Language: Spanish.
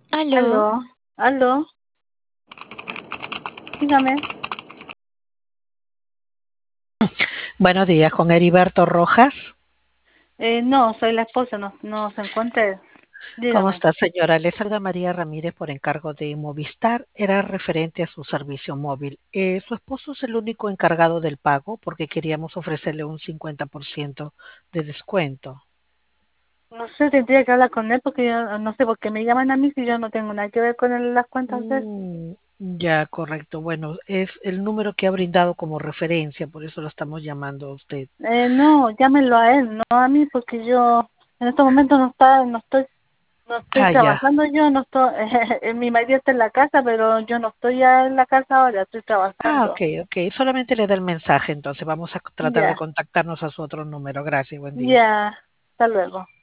Aló, Aló, aló, dígame. buenos días, con Heriberto Rojas. No, soy la esposa, no se encuentra él. ¿Cómo Dígame. está, señora? Le saluda María Ramírez por encargo de Movistar. Era referente a su servicio móvil. Su esposo es el único encargado del pago porque queríamos ofrecerle un 50% de descuento. No sé, tendría que hablar con él porque yo no sé por qué me llaman a mí si yo no tengo nada que ver con las cuentas de él. Ya, correcto. Bueno, es el número que ha brindado como referencia, por eso lo estamos llamando a usted. No, llámenlo a él, no a mí porque yo en estos momentos no estoy Ah, ya. trabajando yo, no estoy, mi marido está en la casa, pero yo no estoy ya en la casa ahora, estoy Ah, trabajando. ok, ok. Solamente le da el mensaje, entonces vamos a tratar de Ya, contactarnos a su otro número. Gracias, buen día. ya, hasta luego.